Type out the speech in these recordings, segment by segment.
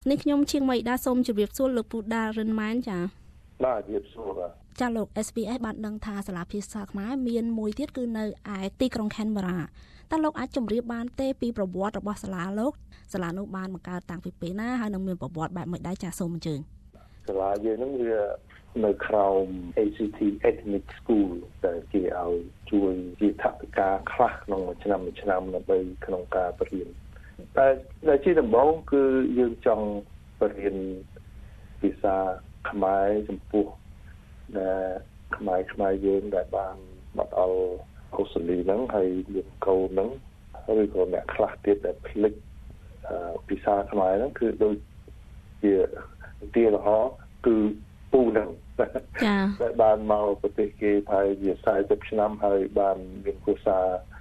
នេះខ្ញុំជាងមីដាសូមជម្រាបសួរលោកពូដារិនម៉ែនចា៎បាទជម្រាបសួរបាទចាលោក SBS បានដឹងថាសាលាភាសាខ្មែរមានមួយទៀតគឺនៅឯទីក្រុង Canberra តើលោកអាចជម្រាបបានទេពីប្រវត្តិរបស់សាលាលោកសាលានោះបានបង្កើតតាំងពីពេលណាហើយនឹងមានប្រវត្តិបែបម៉េចដែរចាសូមអញ្ជើញសាលាយើងនឹងវានៅក្រោម ACT Ethnic School ដែលគេឲ្យជួយជាថវិកាខ្លះក្នុងមួយឆ្នាំដើម្បីក្នុងការបរៀនតែជាដំបូងគឺយើងចង់បរៀនភាសាខ្មែរចំពោះដែលខ្មែរយើងដែលបានមកដល់អូស្ត្រាលីហ្នឹងហើយមានកូនហ្នឹងឬក៏អ្នកខ្លះទៀតដែលភ្លេចភាសាខ្មែរហ្នឹងគឺដូចជាទីលហោគឺពូហ្នឹងចា៎តែបានមកប្រទេសគេថាវា40ឆ្នាំហើយបានមានភាសា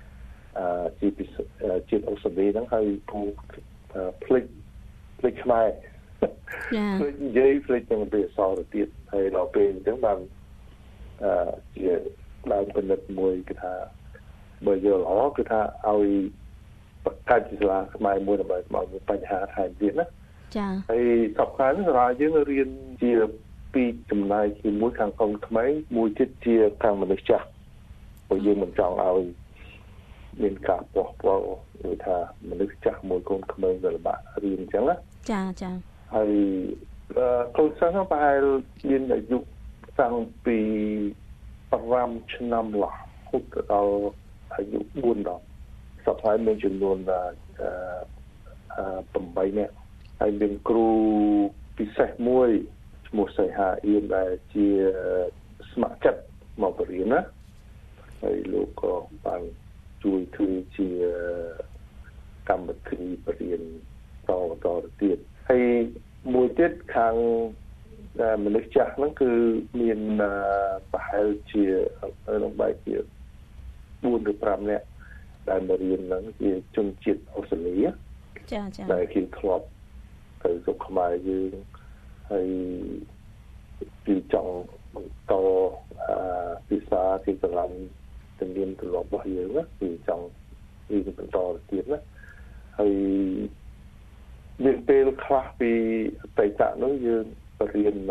ជាតិអូស្ត្រាលីហ្នឹងហើយពូភ្លេចខ្មែរចា៎ភ្លេចនិយាយភ្លេចទាំងភាសាទៅទៀតហើយដល់ពេលអញ្ចឹងបានជាឡើងពិនិត្យមួយគឺថាបើយល់ល្អគឺថាឲ្យបង្កើតសាលាខ្មែរមួយដើម្បីមកមានបញ្ហាថែមទៀតណាចា៎ហើយសប្តាហ៍នេះសាលាយើងរៀនជាពីរចំណាយជាមួយខាងកូនក្មេងមួយទៀតជាខាងមនុស្សចាស់ព្រោះយើងមិនចង់ឲ្យមានការប៉ះពាល់ឬថាមនុស្សចាស់មួយកូនក្មេងវាលំបាករៀនអញ្ចឹងណាចា៎ហើយកូនសិស្សប្រហែលមានអាយុតាំងពី5ឆ្នាំរហូតដល់អាយុ4ដល់សប្តាហ៍មានចំនួន8នាក់ហើយមានគ្រូពិសេសមួយឈ្មោះសីហាអៀនដែលជាស្ម័គ្រចិត្តមកបរៀនណាហើយលោកក៏បានជួយធ្វើជាកម្មវិធីបរៀនតទៅទៀតហើយមួយទៀតខាងមនុស្សចាស់ហ្នឹងគឺមានប្រហែលជាក្នុងបែបជា4ឬ5នាក់ដែលមករៀនហ្នឹងជាជនជាតិអូស្ត្រាលីចាដែលគេធ្លាប់ទៅស្រុកខ្មែរយើងហើយគឺចង់បន្តភាសាទីកន្លែងទំនៀមទម្លាប់របស់យើងណាគឺចង់រៀនបន្តទៀតណាហើយមានពេលខ្លះពីអតីតនោះយើងរៀន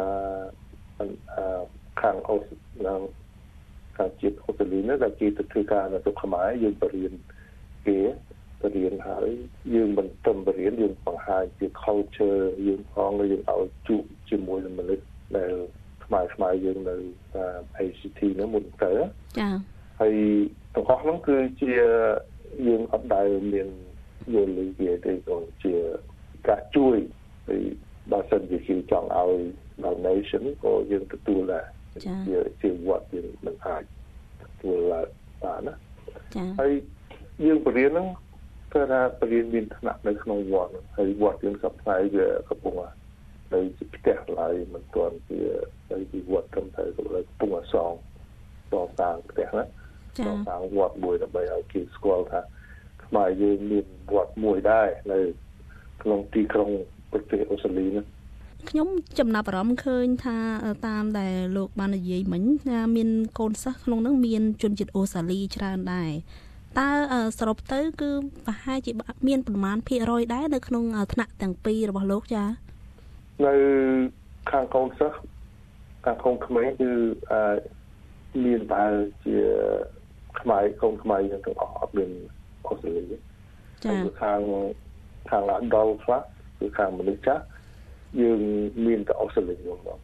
ខាងអូស្ត្រាលីខាងជាតិអូស្ត្រាលីនោះដែលគេទៅធ្វើការនៅស្រុកខ្មែរយើងបរៀនគេបរៀនហើយយើងមិនត្រឹមបរៀនយើងបង្ហាញពី culture យើងផងយើងឲ្យជួបជាមួយនឹងមនុស្សដែលខ្មែរយើងនៅACT នោះមុនទៅចា៎ហើយទាំងអស់ហ្នឹងគឺជាយើងអត់ដែលមានយល់លឺគេទេក៏ជាការជួយហើយបើសិនជាគេចង់ឲ្យ donation ក៏យើងទទួលដែរជាវត្តយើងមិនអាចទទួលបានណាចា៎ហើយយើងបរៀនហ្នឹងគឺថាបរៀនមានថ្នាក់នៅក្នុងវត្តហើយវត្តយើងសប្តាហ៍វាកំពុងនៅផ្ទះឡើយមិនទាន់ជាវត្តត្រឹមត្រូវកំពុងសងតាំងផ្ទះណាតាំងវត្តមួយដើម្បីឲ្យគេស្គាល់ថាខ្មែរយើងមានវត្តមួយដែរនៅក្នុងទីក្រុងប្រទេសអូស្ត្រាលីណាខ្ញុំចំណាប់អារម្មណ៍ឃើញថាតាមដែលលោកបាននិយាយមិញថាមានកូនសិស្សក្នុងនោះមានជនជាតិអូស្ត្រាលីច្រើនដែរតើសរុបទៅគឺប្រហែលជាមានប្រមាណភាគរយដែរនៅក្នុងថ្នាក់ទាំងពីររបស់លោកចានៅខាងកូនសិស្សខាងកូនក្មេងគឺមានតែជាកូនខ្មែរយើងទាំងអស់អត់មានអូស្ត្រាលីចាខាងadult ខ្លះគឺខាងមនុស្សចាស់យើងមានតែអូស្ត្រាលីហ្នឹងបង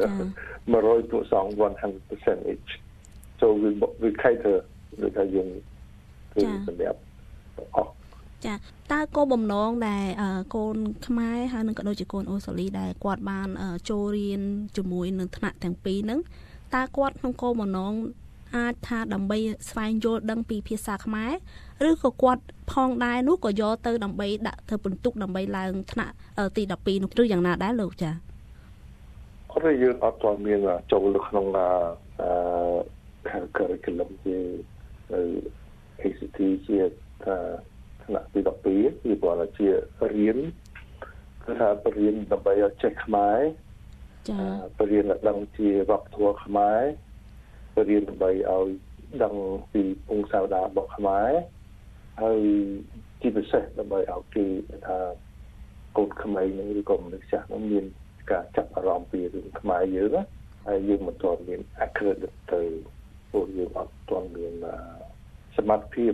100% each so we cater ដូចថាយើងគឺសម្រាប់អស់ចាតើគោលបំណងដែលកូនខ្មែរហើយនឹងក៏ដូចជាកូនអូស្ត្រាលីដែលគាត់បានចូលរៀនជាមួយនឹងថ្នាក់ទាំងពីរហ្នឹងតើគាត់ក្នុងគោលបំណងអាចថាដើម្បីស្វែងយល់ដឹងពីភាសាខ្មែរឬក៏គាត់ផងដែរនោះក៏យកទៅដើម្បីដាក់ធ្វើបន្ទុកដើម្បីឡើងថ្នាក់ទី12នោះឬយ៉ាងណាដែរលោកចាអត់ទេយើងអត់ទាន់មានចូលនៅក្នុងcurriculum ជា ACT ជាថ្នាក់ទី12គឺគាត់ជារៀនគឺថាបរៀនដើម្បីឲ្យចេះខ្មែរចាបរៀនឲ្យដឹងជាវប្បធម៌ខ្មែរបរៀនដើម្បីឲ្យដឹងពីពងសាវតារបស់ខ្មែរហើយជាពិសេសដើម្បីឲ្យគេថាកូនក្មេងនឹងឬក៏មនុស្សចាស់នឹងមានការចាប់អារម្មណ៍ពីរឿងខ្មែរយើងណាហើយយើងមិនទាន់មាន accredit ទៅពួកយើងអត់ទាន់មានសមត្ថភាព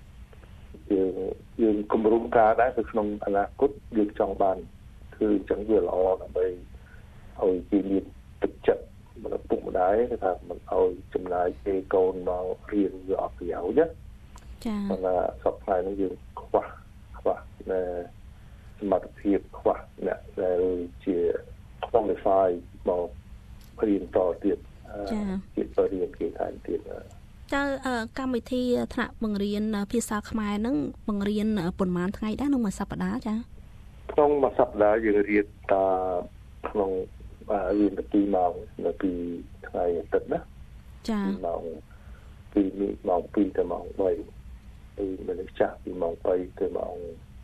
យើងគម្រោងការដែរនៅក្នុងអនាគតយើងចង់បានគឺអញ្ចឹងវាល្អដើម្បីឲ្យគេមានទឹកចិត្តមនុស្សពុកម្ដាយថាមិនឲ្យចំណាយពេលកូនមករៀនវាអត់ប្រយោជន៍ណាចា៎ប៉ុន្តែសប្តាហ៍នេះយើងខ្វះនៅសមត្ថភាពខ្វះអ្នកដែលជា qualify មករៀនតទៀតជាបរិញ្ញាបត្រគេថែមទៀតតើកម្មវិធីថ្នាក់បង្រៀនភាសាខ្មែរហ្នឹងបង្រៀនប៉ុន្មានថ្ងៃដែរក្នុងមួយសប្តាហ៍ចា៎ក្នុងមួយសប្តាហ៍យើងរៀនតាក្នុងរៀន2ម៉ោងនៅពីថ្ងៃអាទិត្យណាចា៎ម៉ោង2ទៅម៉ោង3ពីមនុស្សចាស់ពីម៉ោង3ទៅម៉ោង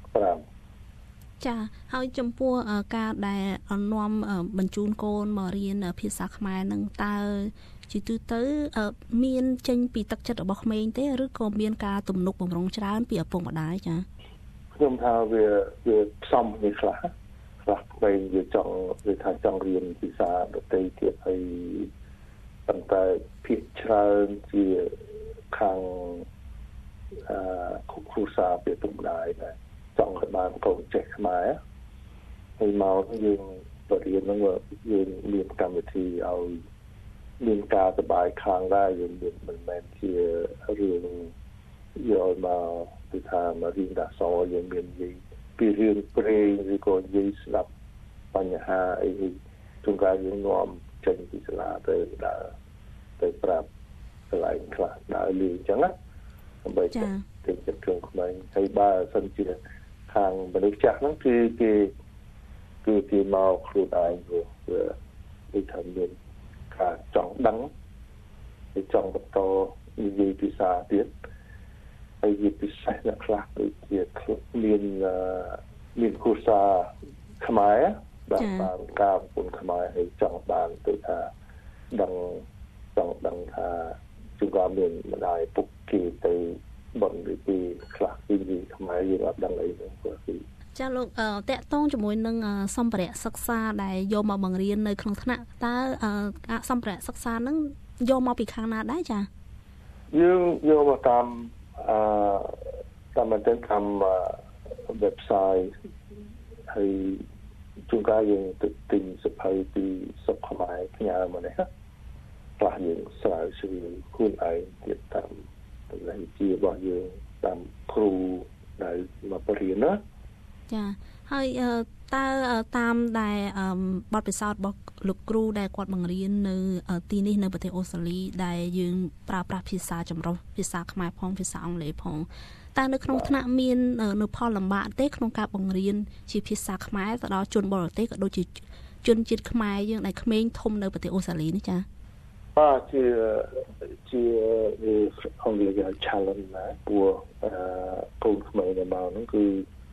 5 ចាហើយចំពោះការដែលនាំបញ្ជូនកូនមករៀនភាសាខ្មែរនឹងតើជាទូទៅមានចេញពីទឹកចិត្តរបស់ក្មេងទេឬក៏មានការទំនុកបំរុងច្រើនពីឪពុកម្ដាយចាខ្ញុំថាវាផ្សំគ្នាខ្លះក្មេងវាចង់រៀនភាសាដទៃទៀតហើយប៉ុន្តែភាគច្រើនជាខាងគ្រូសាស្ត្រពីឪពុកម្ដាយដែរចង់ឲ្យបានកូនចេះខ្មែរហើយមកយើងបរិញ្ញាបត្រហ្នឹងយើងមានកម្មវិធីឲ្យមានការសប្បាយខាងដែរយើងមិនមែនជារឿងយកមកពីថាមករៀនដាក់សយើងមាននិយាយពីរឿងព្រេងឬក៏និយាយស្ដាប់បញ្ហាអីជួនកាលយើងនាំចេញពីសាលាទៅដើរទៅប្រាប់កន្លែងខ្លះដើរលេងអញ្ចឹងណាដើម្បីទៅចិត្តគ្រឿងក្មេងហើយបើសិនជាខាងមនុស្សចាស់ហ្នឹងគឺគេមកខ្លួនឯងវាដូចថាមានការចង់ដឹងហើយចង់បន្តនិយាយភាសាទៀតហើយវាពិសេសអ្នកខ្លះដូចជាមានគ្រូសាខ្មែរបានការប្រពន្ធខ្មែរហើយចង់បានទៅថាចង់ដឹងថាជួនកាលមានម្ដាយពុកគេទៅបងវិធីខ្លះពីខ្មែរយើងអត់ដឹងអីទេគឺចាលោកតាក់ទងជាមួយនឹងសម្ភារៈសិក្សាដែលយកមកបង្រៀននៅក្នុងថ្នាក់តើសម្ភារៈសិក្សាហ្នឹងយកមកពីខាងណាដែរចាយើងយកមកតាមwebsite ហើយជួនកាលយើងទៅទិញសភៅពីសុខខ្មែរផ្ញើមកនេះខ្លះយើងស្រាវជ្រាវខ្លួនឯងទៀតតាមចំណេះវិជ្ជារបស់យើងតាមគ្រូដែលមកបរិញ្ញាបត្រណាចាហើយតើតាមដែលបទពិសោធន៍របស់លោកគ្រូដែលគាត់បង្រៀននៅទីនេះនៅប្រទេសអូស្ត្រាលីដែលយើងប្រើប្រាស់ភាសាចម្រុះភាសាខ្មែរផងភាសាអង់គ្លេសផងតើនៅក្នុងថ្នាក់មាននៅផលលំបាកទេក្នុងការបង្រៀនជាភាសាខ្មែរទៅដល់ជនបរទេសក៏ដូចជាជនជាតិខ្មែរយើងដែលក្មេងធំនៅប្រទេសអូស្ត្រាលីនេះចាជាអង្គគេ challenge ណាព្រោះកូនក្មេងដែលមកហ្នឹងគឺ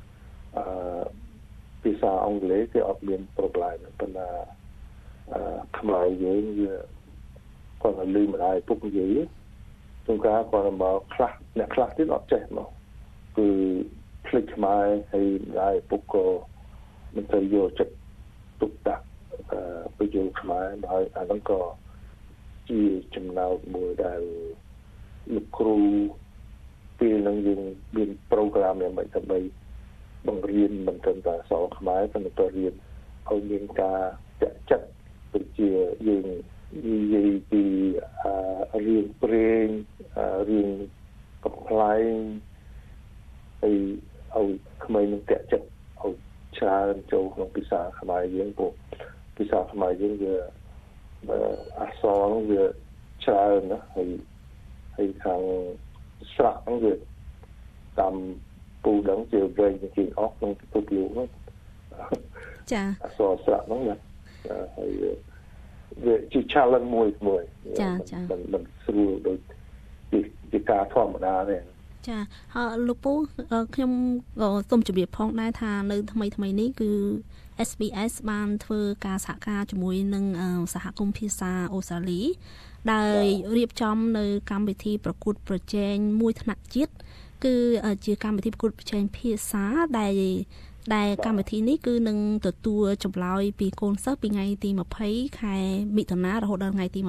ភាសាអង់គ្លេសគេអត់មាន problem ប៉ុន្តែខ្មែរយើងវាគាត់ទៅលឺម្ដាយពុកនិយាយជួនកាលគាត់មកអ្នកខ្លះទៀតអត់ចេះមកគឺភ្លេចខ្មែរហើយម្ដាយពុកក៏មិនទៅយកចិត្តទុកដាក់បញ្ចូលខ្មែរហើយអាហ្នឹងក៏ជាចំណោទមួយដែលលោកគ្រូពេលហ្នឹងយើងមាន program ដើម្បីបង្រៀនមិនត្រឹមតែអក្សរខ្មែរប៉ុន្តែរៀនឲ្យមានការចាក់ចិត្តដូចជាយើងនិយាយពីរឿងព្រេងរឿងកំប្លែងហើយឲ្យក្មេងនឹងចាក់ចិត្តឲ្យច្រើនចូលក្នុងភាសាខ្មែរយើងព្រោះភាសាខ្មែរយើងវាអក្សរវាច្រើនណាហើយខាងស្រៈហ្នឹងវាតាមពូដឹងជាវែងជាងអស់ក្នុងពិភពលោកហ្នឹងចាអក្សរស្រៈហ្នឹងណាហើយវាជា challenge មួយចាមិនស្រួលដូចជាការធម្មតាទេចាហើយលោកពូខ្ញុំក៏សូមជម្រាបផងដែរថានៅថ្មីនេះគឺ SBS បានធ្វើការសហការជាមួយនឹងសហគមន៍ភាសាអូស្ត្រាលីដែលរៀបចំនៅកម្មវិធីប្រកួតប្រជែងមួយថ្នាក់ជាតិគឺជាកម្មវិធីប្រកួតប្រជែងភាសាដែលដែលកម្មវិធីនេះគឺនឹងទទួលចម្លើយពីកូនសិស្សពីថ្ងៃទី20ខែមិថុនារហូតដល់ថ្ងៃទី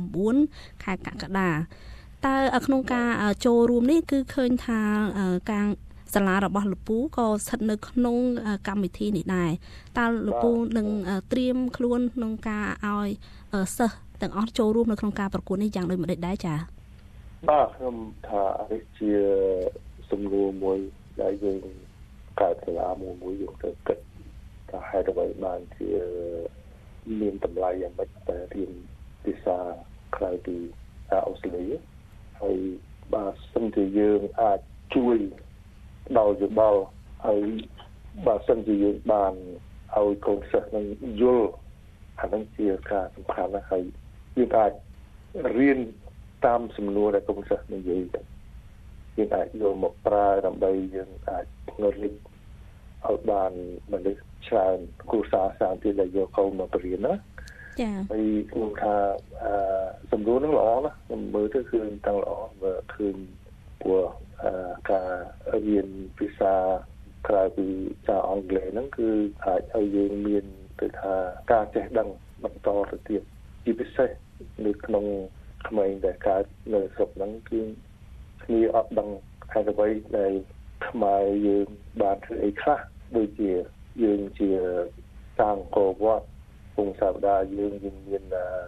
29ខែកក្កដាតើក្នុងការចូលរួមនេះគឺឃើញថាការសាលារបស់លោកពូក៏ស្ថិតនៅក្នុងកម្មវិធីនេះដែរតើលោកពូនឹងត្រៀមខ្លួនក្នុងការឲ្យសិស្សទាំងអស់ចូលរួមនៅក្នុងការប្រកួតនេះយ៉ាងដូចម្តេចដែរចា៎បាទខ្ញុំថានេះជាសំណួរមួយដែលយើងកើតសាលាមួយយើងទៅគិតថាហេតុអ្វីបានជាមានតម្លៃយ៉ាងម៉េចតែរៀនភាសាក្រៅពីអូស្ត្រាលីហើយបាទសិនជាយើងអាចជួយដល់យោបល់ហើយបើសិនជាយើងបានឲ្យកូនសិស្សនឹងយល់អានឹងជាការសំខាន់ណាស់ហើយយើងអាចរៀនតាមសំណួរដែលកូនសិស្សនិយាយទៅយើងអាចយកមកប្រើដើម្បីយើងអាចពង្រីកឲ្យបានមនុស្សច្រើនគ្រួសារសាធារណៈដែលយកកូនមកបរៀនណាចា៎ហើយខ្ញុំថាសំណួរនឹងល្អណាស់ខ្ញុំមើលទៅគឺតាំងល្អមើលឃើញព្រោះការរៀនភាសាក្រៅពីភាសាអង់គ្លេសហ្នឹងគឺអាចឲ្យយើងមានទៅថាការចេះដឹងបន្តទៅទៀតជាពិសេសនៅក្នុងក្មេងដែលកើតនៅស្រុកហ្នឹងគឺគ្នាអត់ដឹងហេតុអ្វីដែលខ្មែរយើងបានធ្វើអីខ្លះដូចជាយើងជាតាំងកវត្តពងសាវតាយើងមាន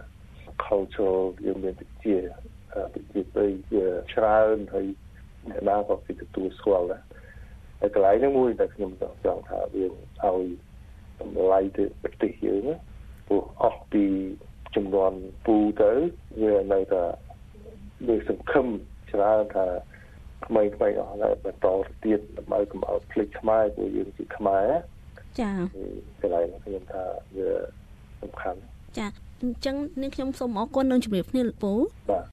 culture យើងមានវិជាទៅជាច្រើនហើយអ្នកណាក៏គេទទួលស្គាល់ដែរហើយកន្លែងហ្នឹងមួយដែលខ្ញុំចង់ថាយើងឲ្យតម្លៃទៅប្រទេសយើងព្រោះអស់ពីចំនួនពូទៅវានៅតែដូចសង្ឃឹមច្រើនថាថ្មីអស់ហើយបន្តទៅទៀតដើម្បីកុំឲ្យភ្លេចខ្មែរព្រោះយើងជាខ្មែរចា៎កន្លែងខ្ញុំថាវាសំខាន់ចា៎អញ្ចឹងនាងខ្ញុំសូមអរគុណនឹងជំរាបគ្នាលោកពូបាទ